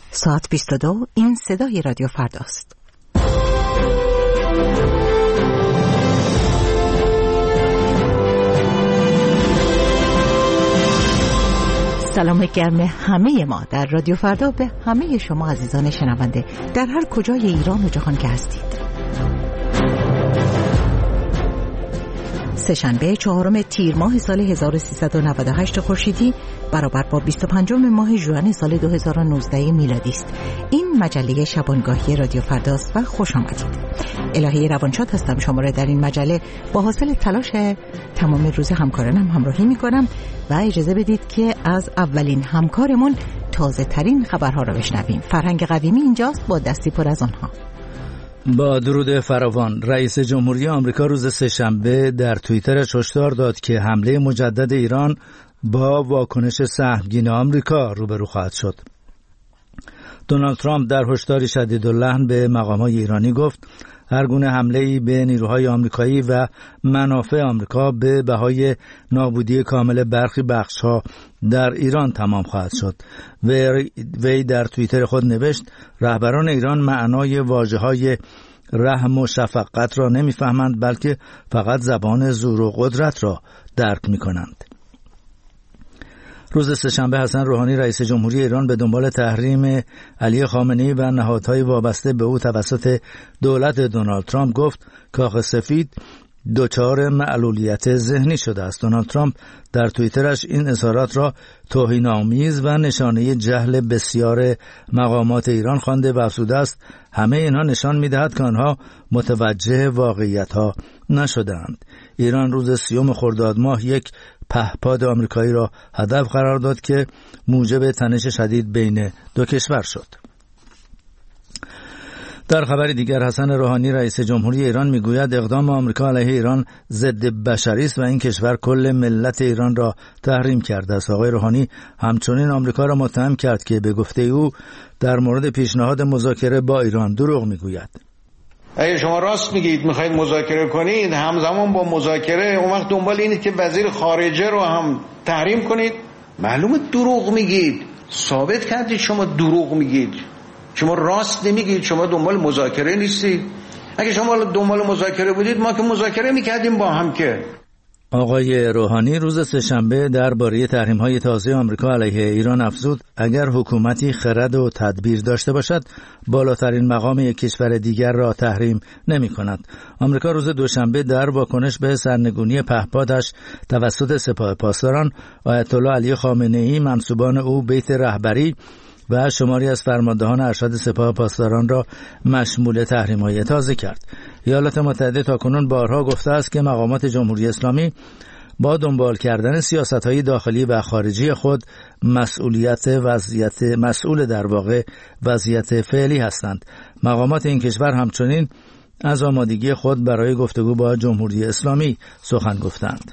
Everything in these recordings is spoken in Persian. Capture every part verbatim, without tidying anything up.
ساعت بیست و دو، این صدای رادیو فرداست. سلام گرم همه ما در رادیو فردا به همه شما عزیزان شنونده در هر کجای ایران و جهان که هستید. سه‌شنبه چهارم تیر ماه سال هزار و سیصد و نود و هشت خورشیدی برابر با بیست و پنجم ماه ژوئن سال دو هزار و نوزده میلادی است. این مجله شبانگاهی رادیو فرداست و خوش آمدید. الهی روانشاد هستم، شما را در این مجله با حاصل تلاش تمام روز همکارانم همراهی می‌کنم و اجازه بدید که از اولین همکارمون تازه ترین خبرها را بشنویم. فرهنگ قویمی اینجاست با دستی پر از آنها. با درود فراوان، رئیس جمهوری آمریکا روز سه‌شنبه در توییترش هشدار داد که حمله مجدد ایران با واکنش سهمگین آمریکا روبرو خواهد شد. دونالد ترامپ در هشداری شدیداللحن به مقامات ایرانی گفت هر گونه حمله‌ای به نیروهای آمریکایی و منافع آمریکا به بهای نابودی کامل برخی بخش‌ها در ایران تمام خواهد شد. وی در توییتر خود نوشت رهبران ایران معنای واژه‌های رحم و شفقت را نمی‌فهمند، بلکه فقط زبان زور و قدرت را درک می‌کنند. روز سه‌شنبه حسن روحانی رئیس جمهوری ایران به دنبال تحریم علی خامنه‌ای و نهادهای وابسته به او توسط دولت دونالد ترامپ گفت کاخ سفید دچار معلولیت ذهنی شده است. دونالد ترامپ در توییترش این اظهارات را توهین‌آمیز و نشانه جهل بسیار مقامات ایران خوانده و افزوده است همه اینها نشان می‌دهد که آنها متوجه واقعیت‌ها نشده‌اند. ایران روز سیوم خرداد ماه یک پهپاد آمریکایی را هدف قرار داد که موجب تنش شدید بین دو کشور شد. در خبر دیگر حسن روحانی رئیس جمهوری ایران میگوید اقدام آمریکا علیه ایران ضد بشری است و این کشور کل ملت ایران را تحریم کرده است. آقای روحانی همچنین آمریکا را متهم کرد که به گفته او در مورد پیشنهاد مذاکره با ایران دروغ میگوید. اگه شما راست میگید میخواید مذاکره کنید، همزمان با مذاکره اون وقت دنبال اینید که وزیر خارجه رو هم تحریم کنید، معلومه دروغ میگید. ثابت کردید شما دروغ میگید، شما راست نمیگید، شما دنبال مذاکره نیستید. اگه شما دنبال مذاکره بودید ما که مذاکره میکردیم با هم. که آقای روحانی روز سه‌شنبه درباره تحریم‌های تازه آمریکا علیه ایران افزود اگر حکومتی خرد و تدبیر داشته باشد بالاترین مقام یک کشور دیگر را تحریم نمی‌کند. آمریکا روز دوشنبه در واکنش به سرنگونی پهپادش توسط سپاه پاسداران آیت الله علی خامنه‌ای، منسوبان او، بیت رهبری و شماری از فرماندهان ارشد سپاه پاسداران را مشمول تحریم‌های تازه کرد. ایالات متحده تاکنون بارها گفته است که مقامات جمهوری اسلامی با دنبال کردن سیاست‌های داخلی و خارجی خود مسئولیت وضعیت مسئول در واقع وضعیت فعلی هستند. مقامات این کشور همچنین از آمادگی خود برای گفتگو با جمهوری اسلامی سخن گفتند.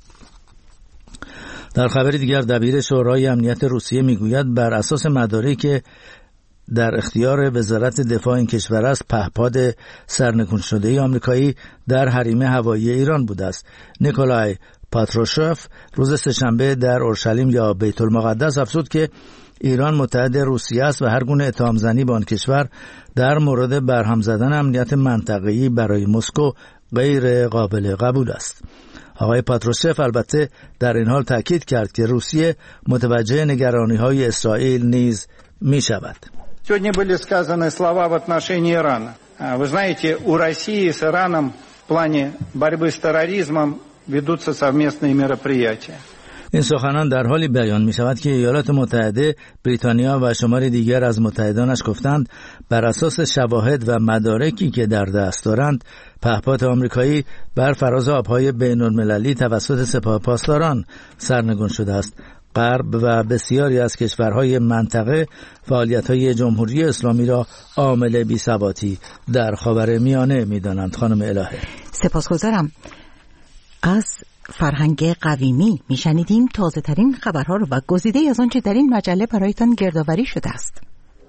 در خبر دیگر دبیر شورای امنیت روسیه میگوید بر اساس مدارکی که در اختیار وزارت دفاع این کشور است پهپاد سرنگون شده آمریکایی در حریم هوایی ایران بوده است. نیکولای پاتروشوف روز سه‌شنبه در اورشلیم یا بیت المقدس افزود که ایران متحد روسیه است و هر گونه اتهام زنی به آن کشور در مورد برهم زدن امنیت منطقه‌ای برای مسکو غیر قابل قبول است. آقای پاتروشف البته در این حال تاکید کرد که روسیه متوجه نگرانی‌های اسرائیل نیز می‌شود. Сегодня были сказаны слова в отношении Ирана. Вы знаете, у России с Ираном в плане борьбы с терроризмом ведутся совместные мероприятия. این سخنان در حالی بیان می شود که ایالات متحده، بریتانیا و شماری دیگر از متحدانش گفتند بر اساس شواهد و مدارکی که در دست دارند پهپاد آمریکایی بر فراز آبهای بین المللی توسط سپاه پاسداران سرنگون شده است. غرب و بسیاری از کشورهای منطقه فعالیت‌های جمهوری اسلامی را عامل بی‌ثباتی در خاورمیانه می‌دانند. خانم الهه سپاسگزارم. از فرهنگ قویمی میشنیدیم تازه ترین خبرها رو و گزیده از آنچه در این مجله برایتان گردآوری شده است.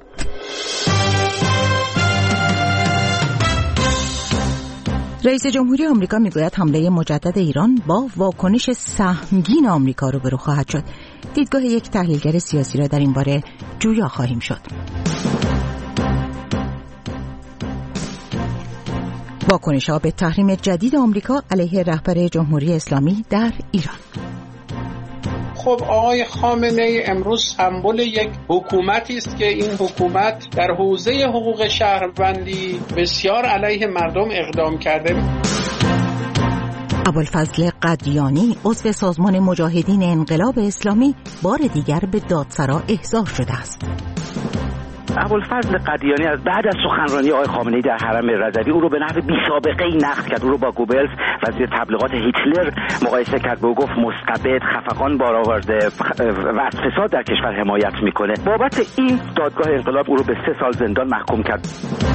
رئیس جمهوری آمریکا میگوید حمله مجدد ایران با واکنش سهمگین آمریکا روبرو خواهد شد. دیدگاه یک تحلیلگر سیاسی را در این باره جویا خواهیم شد. واکنش‌ها به تحریم جدید آمریکا علیه رهبر جمهوری اسلامی در ایران. خب آقای خامنه‌ای امروز سمبل یک حکومتی است که این حکومت در حوزه حقوق شهروندی بسیار علیه مردم اقدام کرده. ابوالفضل قدیانی عضو سازمان مجاهدین انقلاب اسلامی بار دیگر به دادسرا احضار شده است. ابوالفضل قدیانی از بعد از سخنرانی آقای خامنه‌ای در حرم رضوی او رو به نحو بی‌سابقه‌ای نقد کرد. او رو با گوبلز وزیر تبلیغات هیتلر مقایسه کرد و گفت مستبد، خفقان بار آورده و از فساد در کشور حمایت میکنه. بابت این دادگاه انقلاب او رو به سه سال زندان محکوم کرد.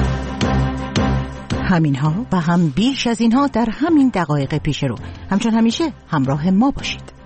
همینها و هم بیش از اینها در همین دقایق پیش رو. همچون همیشه همراه ما باشید.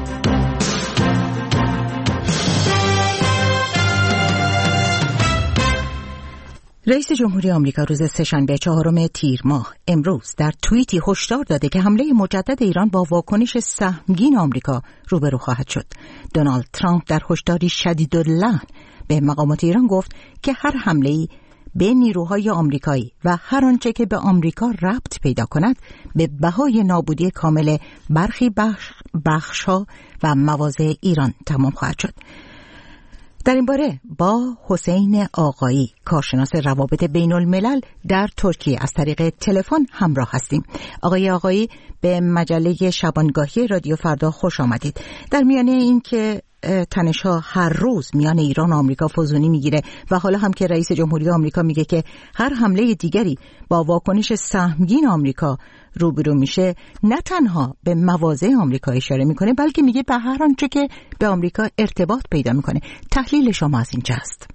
رئیس جمهوری آمریکا روز سه‌شنبه چهارم تیر ماه امروز در توییتی هشدار داده که حمله مجدد ایران با واکنش سهمگین آمریکا روبرو خواهد شد. دونالد ترامپ در هشداری شدیداللحن به مقامات ایران گفت که هر حمله‌ای به نیروهای آمریکایی و هر آنچه که به آمریکا ربط پیدا کند به بهای نابودی کامل برخی بخش بخش‌ها و مواضع ایران تمام خواهد شد. در این باره با حسین آقایی کارشناس روابط بین الملل در ترکیه از طریق تلفن همراه هستیم. آقای آقایی به مجله شبانگاهی رادیو فردا خوش آمدید. در میانه این که تنش‌ها هر روز میان ایران و آمریکا فزونی میگیره و حالا هم که رئیس جمهوری آمریکا میگه که هر حمله دیگری با واکنش سهمگین آمریکا روبرو میشه، نه تنها به مواضع آمریکا اشاره میکنه بلکه میگه به هر آنچه که به آمریکا ارتباط پیدا میکنه. تحلیل شما از این چیست؟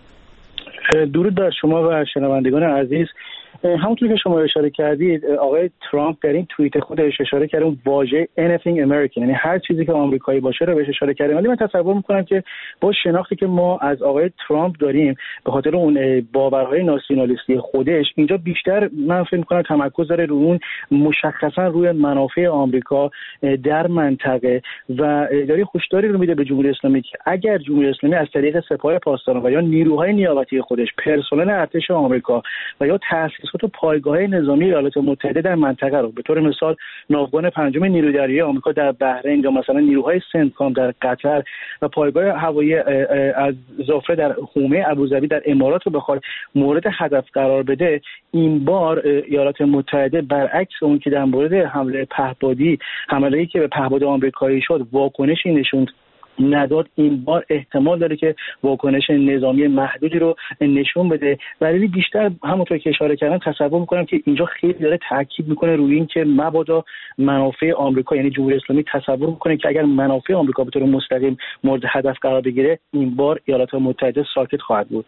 درود بر شما و شنوندگان عزیز. همونطور که شما اشاره کردید، آقای ترامپ در این توییت خودش اشاره کرده اون واژه anything American، یعنی هر چیزی که آمریکایی باشه رو بهش اشاره کرده. ولی من تصور میکنم که با شناختی که ما از آقای ترامپ داریم به خاطر اون باورهای ناسیونالیستی خودش، اینجا بیشتر من فکر میکنم تمرکز داره روی اون مشخصا روی منافع آمریکا در منطقه و داره هشداری رو میده به جمهوری اسلامی که اگر جمهوری اسلامی از طریق سپاه پاسداران و یا نیروهای نیابتی خودش، پرسنل ارتش آمریکا و یا تأسیسات و پایگاه‌های نظامی ایالات متحده در منطقه رو، به طور مثال ناوگان پنجم نیروی دریایی آمریکا در بحرین یا مثلا نیروهای سنتکام در قطر و پایگاه هوایی از زوفره در حومه ابوظبی در امارات رو بخواد مورد هدف قرار بده، این بار ایالات متحده برعکس اون که در مورد حمله پهپادی حمله‌ای که به پهپاد آمریکایی شد واکنشی نشوند نداد، این بار احتمال داره که واکنش نظامی محدودی رو نشون بده. ولی بیشتر همونطور که اشاره کردم تصور میکنم که اینجا خیلی داره تاکید میکنه روی این که مبادا منافع آمریکا، یعنی جمهوری اسلامی تصور میکنه که اگر منافع آمریکا به طور مستقیم مورد هدف قرار بگیره، این بار ایالات متحده ساکت خواهد بود.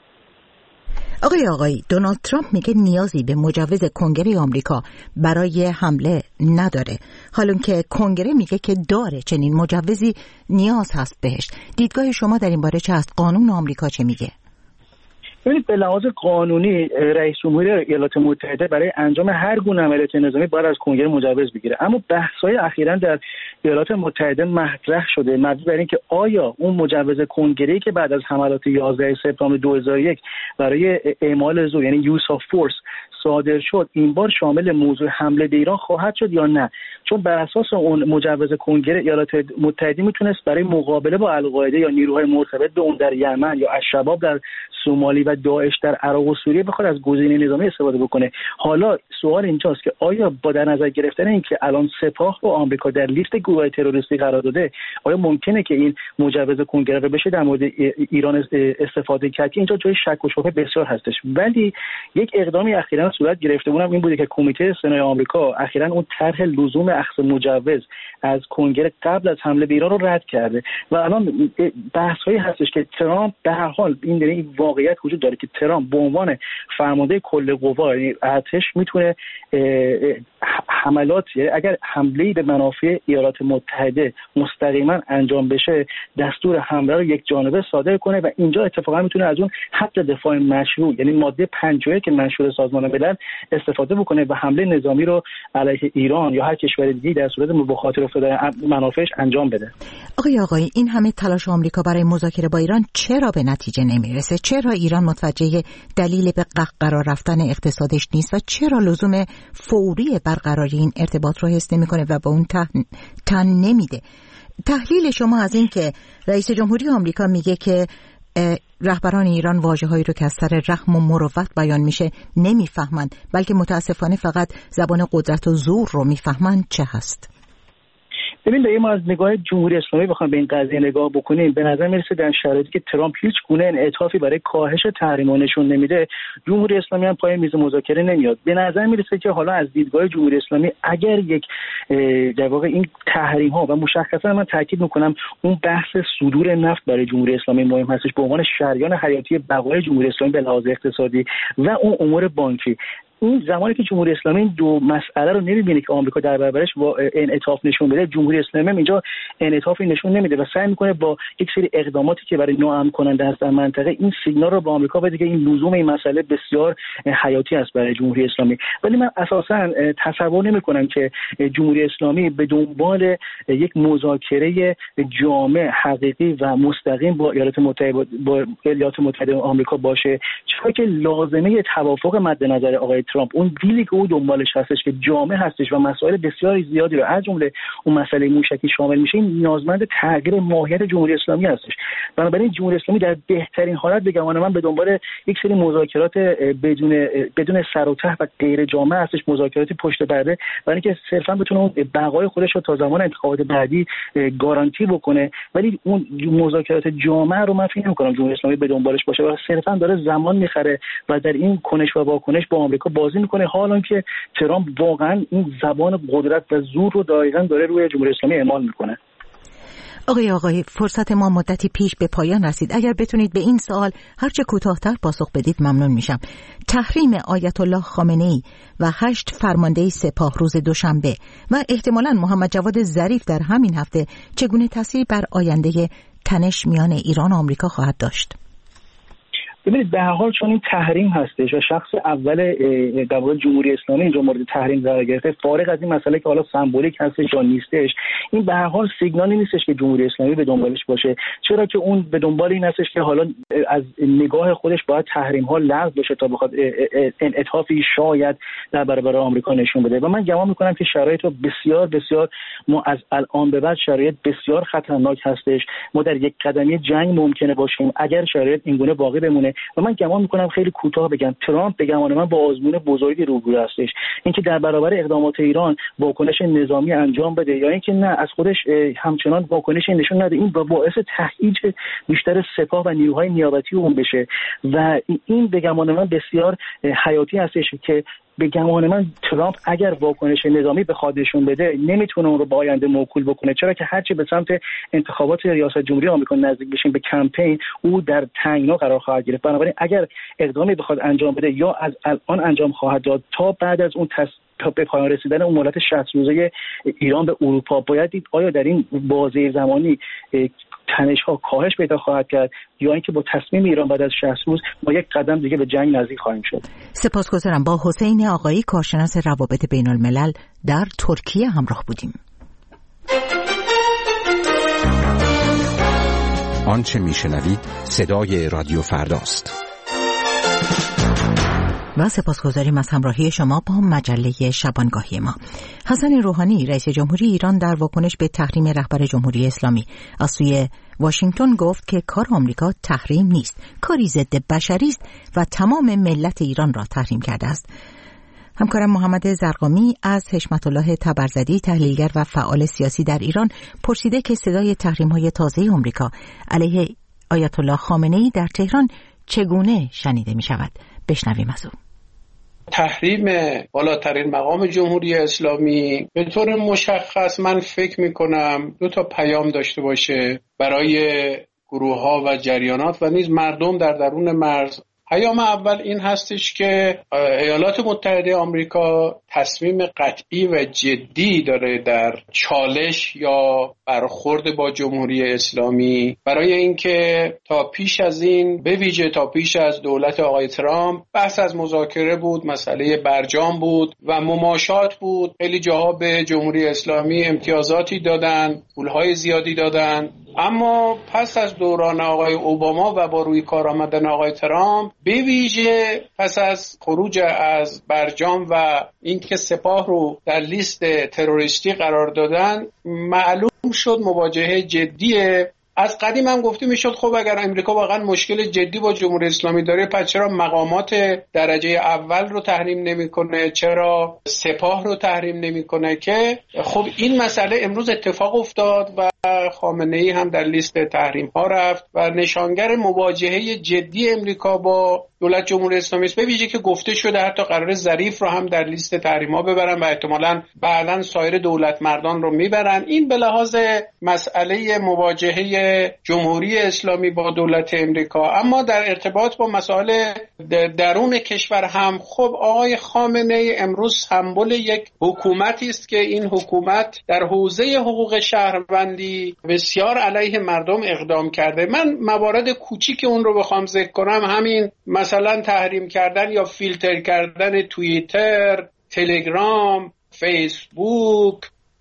آقای آقایی، دونالد ترامپ میگه نیازی به مجوز کنگره آمریکا برای حمله نداره، حالون که کنگره میگه که داره چنین مجوزی نیاز هست بهش. دیدگاه شما در این باره چه است؟ قانون آمریکا چه میگه؟ ببینید، به لحاظ قانونی رئیس جمهوری ایالات متحده برای انجام هر گونه عملیات نظامی باید از کنگره مجوز بگیره، اما بحث‌های اخیراً در ایالات متحده مطرح شده مبنی بر اینکه آیا اون مجوز کنگره‌ای که بعد از حملات یازده سپتامبر دو هزار و یک برای اعمال زور، یعنی یوز آف فورس، صادر شد، این بار شامل موضوع حمله به ایران خواهد شد یا نه. چون بر اساس اون مجوز کنگره ایالات متحده میتونست برای مقابله با القاعده یا نیروهای مرتبط به اون در یمن یا الشباب در سومالی و داعش در عراق و سوریه بخواد از گزینه نظامی استفاده بکنه. حالا سوال اینجاست که آیا با در نظر گرفتن اینکه الان سپاه و آمریکا در لیست گروه‌های تروریستی قرار داده، آیا ممکنه که این مجوز کنگره بشه در مورد ایران استفاده کرد؟ اینجا جای شک و شبهه بسیار هستش. ولی یک اقدامی اخیراً صورت گرفته اونم این بوده که کمیته سنای آمریکا اخیراً اون طرح لزوم اخذ مجوز از کنگره قبل از حمله به ایران رو رد کرده و الان بحث‌هایی هستش که ترامپ به هر حال این در این واقعیت وجود داره که ترامپ به عنوان فرمانده کل قوا، یعنی ارتش، میتونه حملات، اگر حمله‌ای به منافع ایالات متحده مستقیما انجام بشه دستور حمله رو یک جانبه صادر کنه و اینجا اتفاقا میتونه از اون حق دفاع مشروع یعنی ماده پنجاه و یک منشور سازمان ملل استفاده بکنه و حمله نظامی رو علیه ایران یا هر کشور دیگه‌ای در صورت مخاطره افتادن منافعش انجام بده. آقای آقایی، این همه تلاش آمریکا برای مذاکره با ایران چرا به نتیجه نمیرسه؟ چرا ایران متوجه دلیل به قرار رفتن اقتصادش نیست و چرا لزوم فوری برقراری این ارتباط رو حس نمی‌کنه و به اون تن نمیده؟ تحلیل شما از این که رئیس جمهوری آمریکا میگه که رهبران ایران واژه‌هایی رو که از سر رحم و مروت بیان میشه نمیفهمند، بلکه متاسفانه فقط زبان قدرت و زور رو میفهمند، چه هست؟ ببین به ما از نگاه جمهوری اسلامی بخوام به این قضیه نگاه بکنیم، به نظر میرسه در شرایطی که ترامپ هیچ گونه انعطافی برای کاهش تحریم‌ها نشون نمیده، جمهوری اسلامی هم پای میز مذاکره نمیاد. به نظر میرسه که حالا از دیدگاه جمهوری اسلامی اگر یک در واقع این تحریم‌ها و مشخصا من تاکید میکنم اون بحث صدور نفت برای جمهوری اسلامی مهم هستش به عنوان شریان حیاتی بقای جمهوری اسلامی به لحاظ اقتصادی و اون امور بانکی، این زمانی که جمهوری اسلامی این دو مسئله رو نمی‌بینه که آمریکا در برابرش انعطاف نشون بده، جمهوری اسلامی هم اینجا انعطافی نشون نمیده و سعی میکنه با یک سری اقداماتی که برای ناامن کننده است در منطقه این سیگنال رو به آمریکا بده که این لزوم این مسئله بسیار حیاتی است برای جمهوری اسلامی. ولی من اساساً تصور نمی‌کنم که جمهوری اسلامی به دنبال یک مذاکره جامع، حقیقی و مستقیم با ایالات متحده با ایالات متحده آمریکا باشه، چون که لازمه توافق مد نظر آقای ترامپ، اون دیلی که او دنبالش هستش که جامع هستش و مسائل بسیاری زیادی رو از جمله اون مسئله موشکی شامل میشه، این نیازمند تغییر ماهیت جمهوری اسلامی هستش. بنابراین جمهوری اسلامی در بهترین حالت به گمان من به دنبال یک سری مذاکرات بدون بدون سر و ته و غیر جامع هستش، مذاکراتی پشت پرده، برای اینکه صرفا بتونه اون بقای خودش رو تا زمان انتخابات بعدی گارانتی بکنه. ولی اون مذاکرات جامع رو من فکر نمی‌کنم جمهوری اسلامی به دنبالش باشه و صرفا داره زمان می‌خره و در این کنش و واکنش با آمریکا بازی میکنه، حالا که ترامپ واقعا این زبان قدرت و زور رو دقیقاً داره روی جمهوری اسلامی اعمال میکنه. آقای آقای فرصت ما مدتی پیش به پایان رسید. اگر بتونید به این سوال هرچه کوتاه‌تر پاسخ بدید ممنون میشم. تحریم آیت الله خامنه‌ای و هشت فرمانده سپاه روز دوشنبه و احتمالاً محمد جواد ظریف در همین هفته چگونه تأثیری بر آینده تنش میان ایران و آمریکا خواهد داشت؟ ببینید به هر حال چون این تحریم هستش و شخص اول در واقع جمهوری اسلامی اینجا مورد تحریم قرار گرفته، فارغ از این مسئله که حالا سمبولیک هستش یا نیستش، این به هر حال سیگنالی نیستش که جمهوری اسلامی به دنبالش باشه، چرا که اون به دنبال این هستش که حالا از نگاه خودش باید تحریم ها لغو بشه تا بخواد انعطافی شاید در برابر آمریکا نشون بده. و من گمان میکنم که شرایط رو بسیار بسیار ما از الان به بعد شرایط بسیار خطرناک هستش، ما در یک قدمی جنگ ممکنه باشیم اگر شرایط اینگونه باقی بمونه. و من گمان میکنم خیلی کوتاه بگم ترامپ به گمان من با آزمون بزرگی روبرو هستش، اینکه در برابر اقدامات ایران واکنش نظامی انجام بده یا اینکه نه از خودش همچنان واکنشی نشون نده، این باعث تهییج بیشتر سپاه و نیروهای نیابتی اون بشه و این به گمان من بسیار حیاتی هستش که به گمان من ترامپ اگر واکنش نظامی بخواد نشون بده نمیتونه اون رو با آینده موکول بکنه، چرا که هرچی به سمت انتخابات ریاست جمهوری آمریکا نزدیک بشیم به کمپین او در تنگنا قرار خواهد گرفت. بنابراین اگر اقدامی بخواد انجام بده یا از الان انجام خواهد داد تا بعد از اون تص... تا به پایان رسیدن اون مهلت شصت روزه ایران به اروپا، باید دید آیا در این بازه زمانی تنش ها کاهش پیدا خواهد کرد یا اینکه با تصمیم ایران بعد از شصت روز ما یک قدم دیگه به جنگ نزدیک خواهیم شد. سپاسگزارم. با حسین آقایی کارشناس روابط بین الملل در ترکیه همراه بودیم. آنچه میشنوید صدای رادیو فرداست. و سپاسگزاریم از همراهی شما با مجله شبانگاهی ما. حسن روحانی رئیس جمهوری ایران در واکنش به تحریم رهبر جمهوری اسلامی از سوی واشنگتن گفت که کار آمریکا تحریم نیست، کاری ضد بشری است و تمام ملت ایران را تحریم کرده است. همکارم محمد زرقامی از حشمت الله تبرزدی تحلیلگر و فعال سیاسی در ایران پرسیده که صدای تحریم‌های تازه آمریکا علیه آیت الله خامنه‌ای در تهران چگونه شنیده می‌شود. بشنویم از او. تحریم بالاترین مقام جمهوری اسلامی به طور مشخص من فکر میکنم دو تا پیام داشته باشه برای گروه ها و جریانات و نیز مردم در درون مرز. پیام اول این هستش که ایالات متحده آمریکا تصمیم قطعی و جدی داره در چالش یا برخورد با جمهوری اسلامی برای اینکه تا پیش از این، به ویژه تا پیش از دولت آقای ترامپ، بحث از مذاکره بود، مسئله برجام بود و مماشات بود. خیلی جاها به جمهوری اسلامی امتیازاتی دادن، پولهای زیادی دادن، اما پس از دوران آقای اوباما و با روی کار آمدن آقای ترامپ، به ویژه پس از خروج از برجام و اینکه سپاه رو در لیست تروریستی قرار دادن، معلوم شد مواجهه جدیه. از قدیم هم گفته میشد خب اگر امریکا واقعا مشکل جدی با جمهوری اسلامی داره، پس چرا مقامات درجه اول رو تحریم نمیکنه، چرا سپاه رو تحریم نمیکنه؟ که خب این مسئله امروز اتفاق افتاد و خامنه ای هم در لیست تحریم ها رفت و نشانگر مواجهه جدی امریکا با دولت جمهوری اسلامی است. به ویژه که گفته شده حتی قرار ظریف رو هم در لیست تحریم ها ببرن و احتمالاً بعداً سایر دولت مردان رو میبرن. این به لحاظ مسئله مواجهه جمهوری اسلامی با دولت امریکا. اما در ارتباط با مسائل درون کشور هم خب آقای خامنه ای امروز سمبل یک حکومتی است که این حکومت در حوزه حقوق شهروندی بسیار علیه مردم اقدام کرده. من موارد کوچیک اون رو بخوام ذکر کنم، همین مثلا تحریم کردن یا فیلتر کردن توییتر، تلگرام، فیسبوک،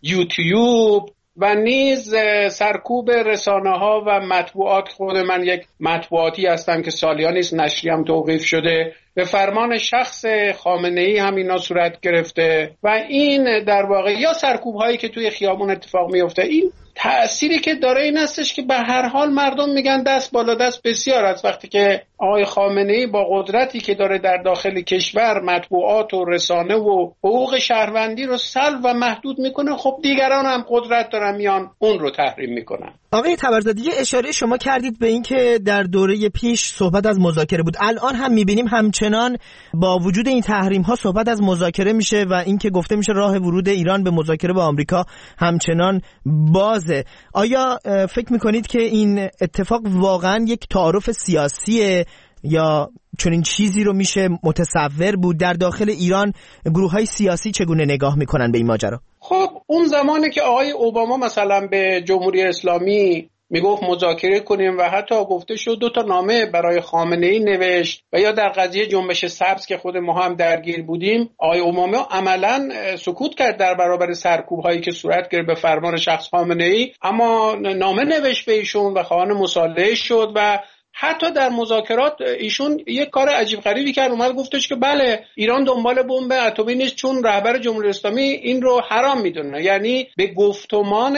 یوتیوب و نیز سرکوب رسانه ها و مطبوعات. خود من یک مطبوعاتی هستم که سالیان است نشریم توقیف شده، به فرمان شخص خامنه ای هم اینا صورت گرفته و این در واقع یا سرکوب هایی که توی خیابون اتفاق میفته. این تأثیری که داره این هستش که به هر حال مردم میگن دست بالا دست بسیار از وقتی که آقای خامنه ای با قدرتی که داره در داخل کشور مطبوعات و رسانه و حقوق شهروندی رو سلب و محدود میکنه، خب دیگران هم قدرت دارن میان اون رو تحریم میکنن. آقای تبرزادی اشاره شما کردید به این که در دوره پیش صحبت از مذاکره بود، الان هم میبینیم همچنان با وجود این تحریم ها صحبت از مذاکره میشه و این که گفته میشه راه ورود ایران به مذاکره با آمریکا همچنان بازه. آیا فکر میکنید که این اتفاق واقعا یک تعارف سیاسیه یا چنین چیزی رو میشه متصور بود؟ در داخل ایران گروه‌های سیاسی چگونه نگاه میکنن به این ماجرا؟ خب اون زمانی که آقای اوباما مثلا به جمهوری اسلامی میگفت مذاکره کنیم و حتی گفته شد دو تا نامه برای خامنه ای نوشت و یا در قضیه جنبش سبز که خود ما هم درگیر بودیم، آقای اوباما عملاً سکوت کرد در برابر سرکوب هایی که صورت گرفت به فرمان شخص خامنه ای، اما نامه نوشت به ایشون و خواهان مصالحه شد و حتی در مذاکرات ایشون یک کار عجیب غریبی کرد، اومد گفتش که بله ایران دنبال بمب اتمی نیست چون رهبر جمهوری اسلامی این رو حرام میدونه. یعنی به گفتمان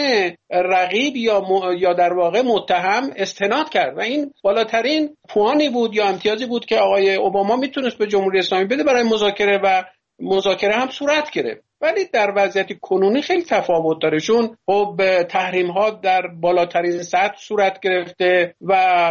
رقیب یا م... یا در واقع متهم استناد کرد و این بالاترین پوانی بود یا امتیازی بود که آقای اوباما میتونست به جمهوری اسلامی بده برای مذاکره و مذاکره هم صورت گرفت. ولی در وضعیت کنونی خیلی تفاوت داره، چون خب تحریم ها در بالاترین سطح صورت گرفته و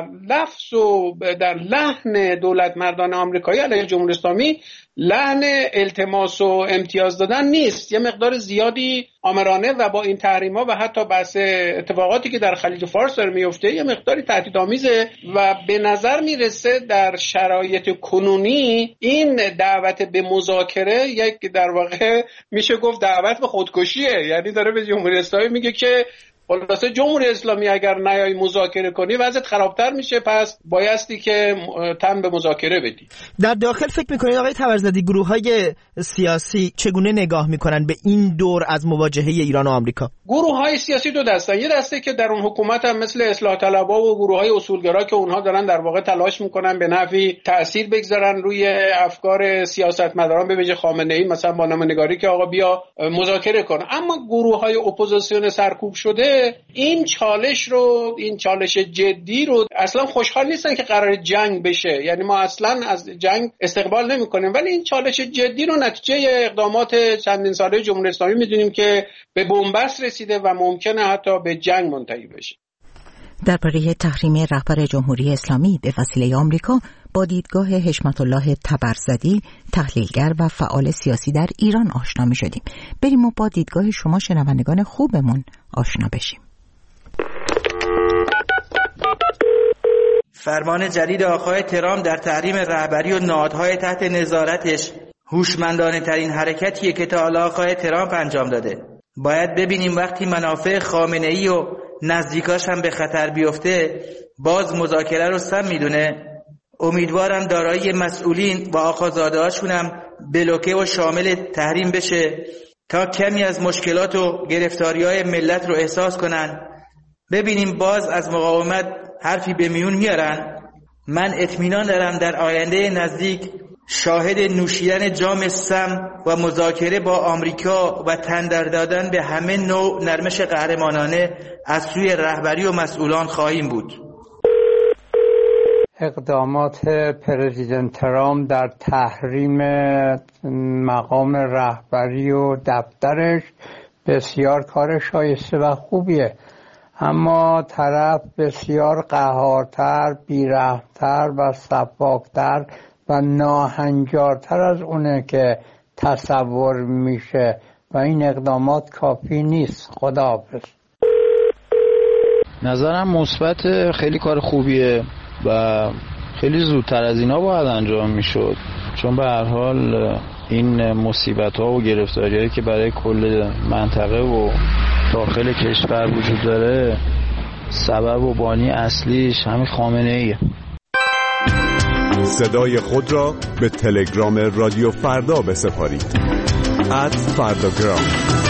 لفظ و در لحن دولت مردان آمریکایی علیه جمهوری اسلامی لحن التماس و امتیاز دادن نیست، یه مقدار زیادی آمرانه و با این تحریم ها و حتی بحث اتفاقاتی که در خلیج فارس داره میفته یه مقداری تهدیدآمیزه و به نظر میرسه در شرایط کنونی این دعوت به مذاکره یک در واقع میشه گفت دعوت به خودکشیه. یعنی داره به جمهوری اسلامی میگه که خلاصه جمهوری اسلامی اگر نیای مذاکره کنی وضعیت خرابتر میشه، پس بایستی که تن به مذاکره بدی. در داخل فکر میکنید آقای تبرزادی گروه‌های سیاسی چگونه نگاه میکنن به این دور از مواجهه ایران و آمریکا؟ گروه‌های سیاسی دو دستن، یه دسته که در اون حکومت هم مثل اصلاح طلبها و گروه‌های اصولگرا که اونها دارن در واقع تلاش میکنن به نحوی تأثیر بگذارن روی افکار سیاستمداران به ویژه خامنه‌ای، مثلا با نامه‌نگاری که آقا بیا مذاکره کن. اما گروه‌های اپوزیسیون سرکوب شده این چالش رو این چالش جدی رو اصلا خوشحال نیستن که قرار جنگ بشه، یعنی ما اصلا از جنگ استقبال نمی کنیم، ولی این چالش جدی رو نتیجه اقدامات چندین ساله جمهوری اسلامی میدونیم که به بنبست رسیده و ممکنه حتی به جنگ منتهی بشه. درباره تحریم رهبر جمهوری اسلامی به وسیله آمریکا با دیدگاه حشمت الله تبرزادی، تحلیلگر و فعال سیاسی در ایران آشنا می شدیم. بریم و با دیدگاه شما شنوندگان خوبمون آشنا بشیم. فرمان جدید آقای ترامپ در تحریم رهبری و نهادهای تحت نظارتش هوشمندانه ترین حرکتیه که تا حالا آقای ترامپ انجام داده. باید ببینیم وقتی منافع خامنه‌ای و نزدیکاش هم به خطر بیفته باز مذاکره رو سم میدونه. امیدوارم دارایی مسئولین و آقازاده‌هاشون هم بلوکه و شامل تحریم بشه تا کمی از مشکلات و گرفتاری‌های ملت رو احساس کنن. ببینیم باز از مقاومت حرفی به میون میارن. من اطمینان دارم در آینده نزدیک شاهد نوشیدن جام سم و مذاکره با آمریکا و تندر دادن به همه نوع نرمش قهرمانانه از سوی رهبری و مسئولان خواهیم بود. اقدامات پرزیدنت ترامپ در تحریم مقام رهبری و دفترش بسیار کار شایسته و خوبیه، اما طرف بسیار قهارتر، بی‌رحم‌تر و سفاکتر و ناهنجارتر از اونه که تصور میشه و این اقدامات کافی نیست. خداحافظ. نظرم مثبت، خیلی کار خوبیه و خیلی زودتر از اینا باید انجام میشد، چون به هر حال این مصیبت ها و گرفتاری هایی که برای کل منطقه و داخل کشور وجود داره سبب و بانی اصلیش همین خامنه ایه. صدای خود را به تلگرام رادیو فردا بسپارید. ات فرداگرام.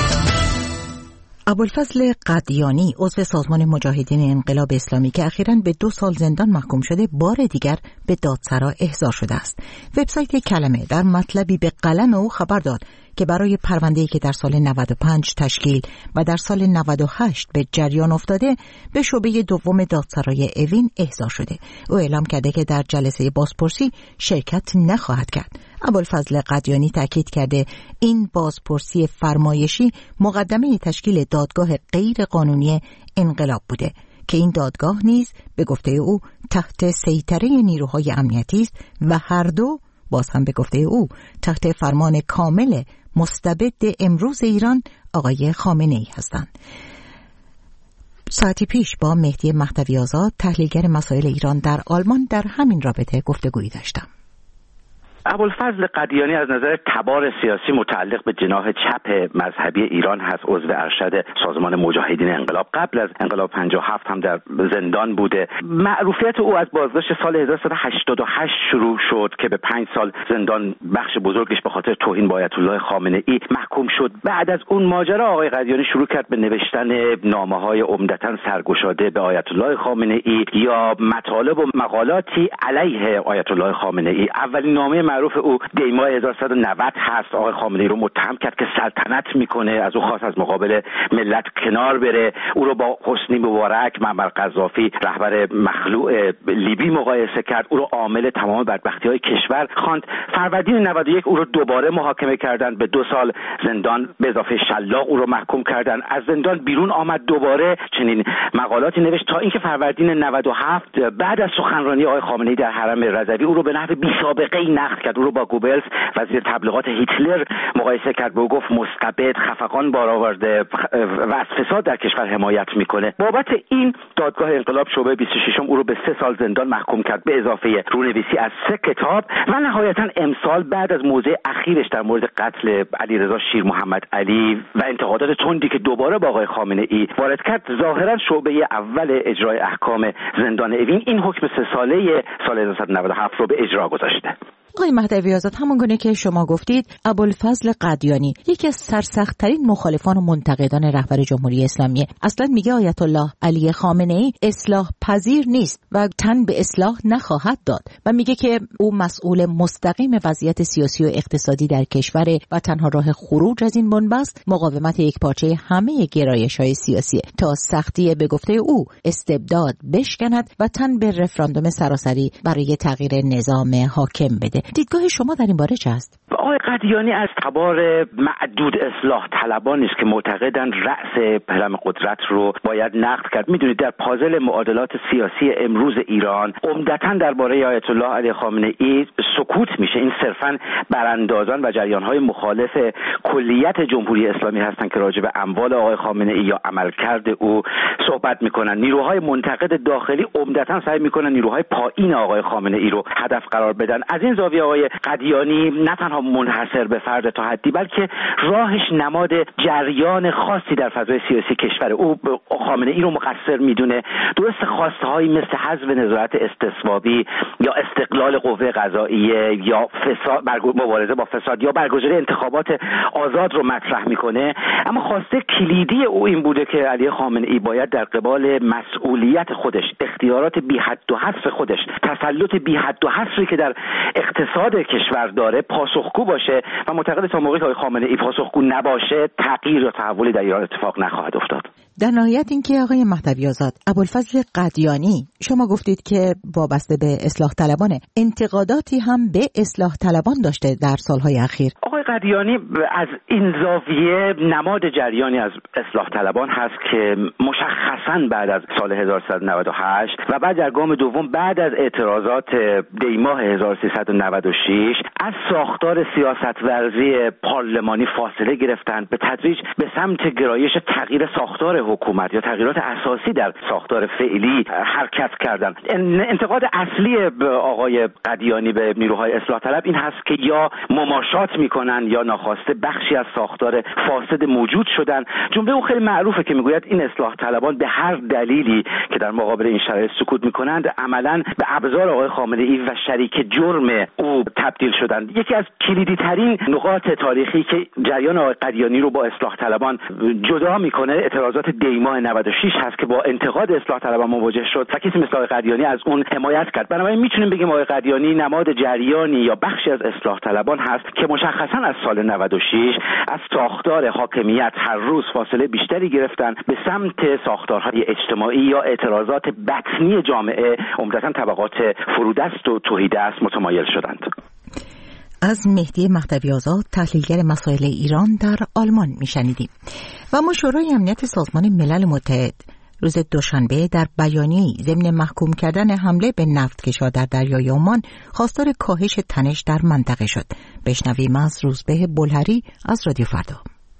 ابوالفضل قدیانی عضو سازمان مجاهدین انقلاب اسلامی که اخیراً به دو سال زندان محکوم شده بار دیگر به دادسرا احضار شده است. وبسایت کلمه در مطلبی به قلم او خبر داد که برای پرونده‌ای که در سال نود و پنج تشکیل و در سال نود و هشت به جریان افتاده به شعبه دوم دادسرای اوین احضار شده. او اعلام کرده که در جلسه بازپرسی شرکت نخواهد کرد. ابوالفضل قدیانی تاکید کرده این بازپرسی فرمایشی مقدمه تشکیل دادگاه غیر قانونی انقلاب بوده که این دادگاه نیز به گفته او تحت سیطره نیروهای امنیتی است و هر دو باز هم به گفته او تحت فرمان کامل مستبد امروز ایران آقای خامنه ای هستند. ساعتی پیش با مهدی مهدوی آزاد تحلیلگر مسائل ایران در آلمان در همین رابطه گفتگویی داشتم. ابوالفضل قدیانی از نظر تبار سیاسی متعلق به جناح چپ مذهبی ایران هست، عضو ارشد سازمان مجاهدین انقلاب، قبل از انقلاب پنجاه و هفت هم در زندان بوده. معروفیت او از بازداشت سال هزار و سیصد و هشتاد و هشت شروع شد که به پنج سال زندان بخش بزرگش به خاطر توهین به آیت الله خامنه ای محکوم شد. بعد از اون ماجرا آقای قدیانی شروع کرد به نوشتن نامه‌های عمدتاً سرگشاده به آیت الله خامنه ای یا مطالب و مقالاتی علیه آیت الله خامنه ای. اولین نامه معروف او دیماه هزار و سیصد و نود هست. آقای خامنه ای رو متهم کرد که سلطنت میکنه، از او خواست از مقابل ملت کنار بره، او رو با حسنی مبارک، معمر قذافی رهبر مخلوع لیبی مقایسه کرد، او رو عامل تمام بدبختی‌های کشور خواند. فروردین نود و یک او رو دوباره محاکمه کردند، به دو سال زندان به اضافه شلاق او رو محکوم کردند. از زندان بیرون آمد، دوباره چنین مقالاتی نوشت تا اینکه فروردین نود و هفت بعد از سخنرانی آقای خامنه ای در حرم رضوی او رو به نحو بی‌سابقه‌ای نقد کرد، او رو با گوبلز وزیر تبلیغات هیتلر مقایسه کرد، به گفت مستبد، خفقان بار آورده و از فساد در کشور حمایت میکنه. بابت این دادگاه انقلاب شعبه بیست و شش او رو به سه سال زندان محکوم کرد به اضافه رونویسی از سه کتاب و نهایتا امسال بعد از موضع اخیرش در مورد قتل علیرضا شیر محمد علی و انتقادات تندی که دوباره با آقای خامنه ای وارد کرد، ظاهرا شعبه اول اجرای احکام زندان اوین این حکم سه ساله سال هزار و سیصد و نود و هفت رو به اجرا گذاشته. آقای مهدوی آزاد، همونگونه که شما گفتید ابوالفضل قدیانی یکی از سرسخت‌ترین مخالفان و منتقدان رهبر جمهوری اسلامی، اصلا میگه آیت الله علی خامنه ای اصلاح پذیر نیست و تن به اصلاح نخواهد داد و میگه که او مسئول مستقیم وضعیت سیاسی و اقتصادی در کشور و تنها راه خروج از این بنبست مقاومت یکپارچه همه گرایش‌های سیاسی تا سختی به گفته او استبداد بشکند و تن به رفراندوم سراسری برای تغییر نظام حاکم بده. دیدگاه شما در این باره چه است؟ آقای قدیانی از تبار معدود اصلاح طلبانی است که معتقدند رأس هرم قدرت رو باید نقد کرد. میدونید در پازل معادلات سیاسی امروز ایران عمدتاً درباره آیت الله علی خامنه‌ای سکوت میشه. این صرفاً براندازان و جریان‌های مخالف کلیت جمهوری اسلامی هستند که راجع به اموال آقای خامنه‌ای یا عملکرد او صحبت میکنن. نیروهای منتقد داخلی عمدتاً سعی میکنن نیروهای پایین آقای خامنه‌ای رو هدف قرار بدن. از این زاویه آقای قدیانی نه تنها منحصر به فرد تا حدی، بلکه راهش نماد جریان خاصی در فضای سیاسی کشور. او خامنه‌ای رو مقصر میدونه. درست خواسته‌هایی مثل حذف نظارت استصوابی یا استقلال قوه قضاییه یا فساد، مبارزه با فساد یا برگزاری انتخابات آزاد رو مطرح میکنه، اما خواسته کلیدی او این بوده که علی خامنه‌ای باید در قبال مسئولیت خودش، اختیارات بی حد و حصر خودش، تسلط بی حد و حصری که در اقتصاد کشور داره پاسخگو باشه و معتقد تا موقعی که آقای خامنه‌ای پاسخگو نباشه تغییر یا تحولی در ایران اتفاق نخواهد افتاد. در نهایت اینکه آقای مهدوی آزاد، ابوالفضل قدیانی، شما گفتید که وابسته به اصلاح طلبانه، انتقاداتی هم به اصلاح طلبان داشته در سالهای اخیر. آقای قدیانی از این زاویه نماد جریانی از اصلاح طلبان هست که مشخصاً بعد از سال هزار و سیصد و نود و هشت و بعد در گام دوم بعد از اعتراضات دیماه هزار و سیصد و نود و شش از ساختار سیاست ورزی پارلمانی فاصله گرفتند، به تدریج به سمت گرایش تغییر ساختار حکومت یا تغییرات اساسی در ساختار فعلی حرکت کردند. انتقاد اصلی آقای قدیانی به نیروهای اصلاح طلب این هست که یا مماشات میکنن یا ناخواسته بخشی از ساختار فاسد موجود شدن. جمله او خیلی معروفه که میگوید این اصلاح طلبان به هر دلیلی که در مقابل این شرایط سکوت میکنند عملاً به ابزار آقای خامنه‌ای و شریک جرم او تبدیل شدند. یکی از کلیدی ترین نقاط تاریخی که جریان آقای قدیانی رو با اصلاح طلبان جدا میکنه اعتراضات دیماه نود و شش هست که با انتقاد اصلاح طلبان مواجه شد و کسی مثل آقای قدیانی از اون حمایت کرد. بنابراین میتونیم بگیم آقای قدیانی نماد جریانی یا بخشی از اصلاح طلبان هست که مشخصاً از سال نود و شش از ساختار حاکمیت هر روز فاصله بیشتری گرفتن به سمت ساختارهای اجتماعی یا اعتراضات بطنی جامعه، عمدتاً طبقات فرودست و توحیدست متمایل شدند. از مهدی مهدوی آزاد، تحلیلگر مسائل ایران در آلمان میشنیدیم. و ما شورای امنیت سازمان ملل متحد روز دوشنبه در بیانیه‌ای ضمن محکوم کردن حمله به نفتکش‌ها در دریای عمان خواستار کاهش تنش در منطقه شد. بشنویم از روزبه بلهری از رادیو فردا.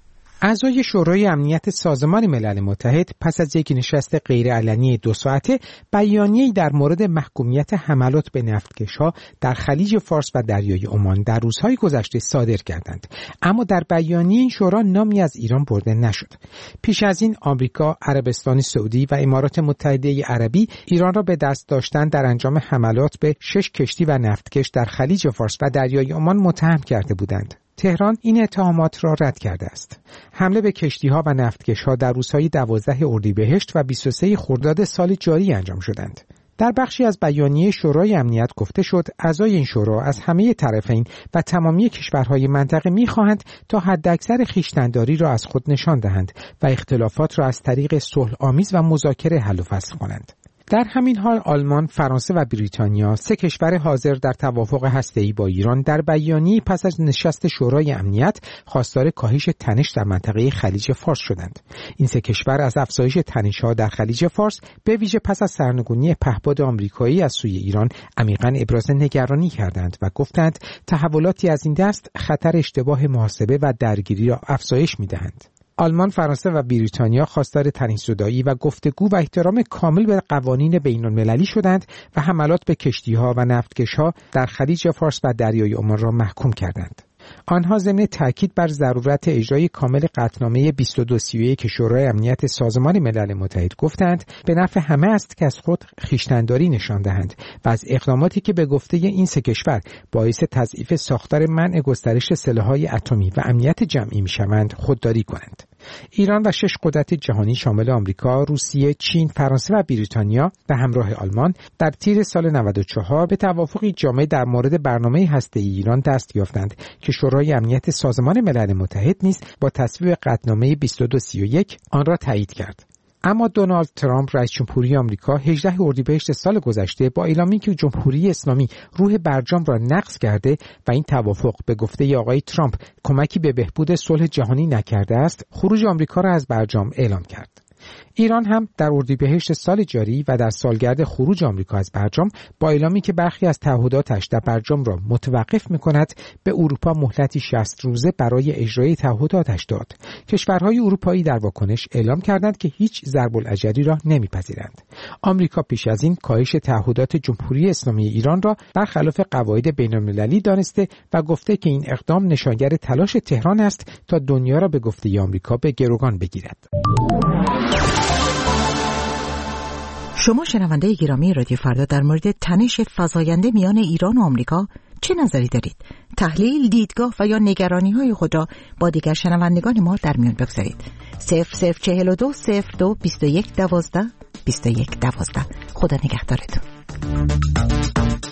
اعضای شورای امنیت سازمان ملل متحد پس از یک نشست غیرعلنی دو ساعته بیانیه‌ای در مورد محکومیت حملات به نفتکش‌ها در خلیج فارس و دریای عمان در روزهای گذشته صادر کردند. اما در بیانیه این شورا نامی از ایران برده نشد. پیش از این آمریکا، عربستان سعودی و امارات متحده عربی ایران را به دست داشتن در انجام حملات به شش کشتی و نفتکش در خلیج فارس و دریای عمان متهم کرده بودند. تهران این اتهامات را رد کرده است. حمله به کشتی‌ها و نفتکش‌ها در روزهای دوازده اردیبهشت و بیست و سه خرداد سال جاری انجام شدند. در بخشی از بیانیه شورای امنیت گفته شد اعضای این شورا از همه طرفین و تمامی کشورهای منطقه می‌خواهند تا حداکثر خویشتن‌داری را از خود نشان دهند و اختلافات را از طریق صلح آمیز و مذاکره حل و فصل کنند. در همین حال آلمان، فرانسه و بریتانیا، سه کشور حاضر در توافق هسته‌ای با ایران، در بیانیه‌ای پس از نشست شورای امنیت خواستار کاهش تنش در منطقه خلیج فارس شدند. این سه کشور از افزایش تنش‌ها در خلیج فارس به ویژه پس از سرنگونی پهپاد آمریکایی از سوی ایران عمیقاً ابراز نگرانی کردند و گفتند تحولاتی از این دست خطر اشتباه محاسبه و درگیری را افزایش می‌دهند. آلمان، فرانسه و بریتانیا خواستار تنش‌زدایی و گفتگو و احترام کامل به قوانین بین‌المللی شدند و حملات به کشتی‌ها و نفتکش‌ها در خلیج فارس و دریای عمان را محکوم کردند. آنها ضمن تاکید بر ضرورت اجرای کامل قطعنامه بیست و دو سی و یک شورای امنیت سازمان ملل متحد گفتند به نفع همه است که از خود خویشتن‌داری نشان دهند و از اقداماتی که به گفته این سه کشور باعث تضعیف ساختار منع گسترش سلاح‌های اتمی و امنیت جمعی می‌شوند خودداری کنند. ایران و شش قدرت جهانی شامل آمریکا، روسیه، چین، فرانسه و بریتانیا به همراه آلمان در تیر سال نود و چهار به توافقی جامع در مورد برنامه هسته‌ای ایران دست یافتند که شورای امنیت سازمان ملل متحد نیز با تصویب قطعنامه بیست و دو سی و یک آن را تایید کرد. اما دونالد ترامپ رئیس جمهوری آمریکا هجدهم اردیبهشت سال گذشته با اعلامی که جمهوری اسلامی روح برجام را نقض کرده و این توافق به گفته آقای ترامپ کمکی به بهبود صلح جهانی نکرده است، خروج آمریکا را از برجام اعلام کرد. ایران هم در اردیبهشت سال جاری و در سالگرد خروج آمریکا از برجام با اعلامی که برخی از تعهداتش در برجام را متوقف می‌کند به اروپا مهلتی شصت روزه برای اجرای تعهداتش داد. کشورهای اروپایی در واکنش اعلام کردند که هیچ ضرب العجلی را نمی‌پذیرند. آمریکا پیش از این کاهش تعهدات جمهوری اسلامی ایران را برخلاف قواعد بین‌المللی دانسته و گفته که این اقدام نشانگر تلاش تهران است تا دنیا را به گفته آمریکا به گروگان بگیرد. شما شنونده گرامی رادیو فردا در مورد تنش فزاینده میان ایران و آمریکا چه نظری دارید؟ تحلیل، دیدگاه و یا نگرانی‌های خود را با دیگر شنوندگان ما در میان بگذارید. صفر صفر چهل و دو صفر دو بیست و یک دوازده بیست و یک دوازده. خدا نگهدارتون.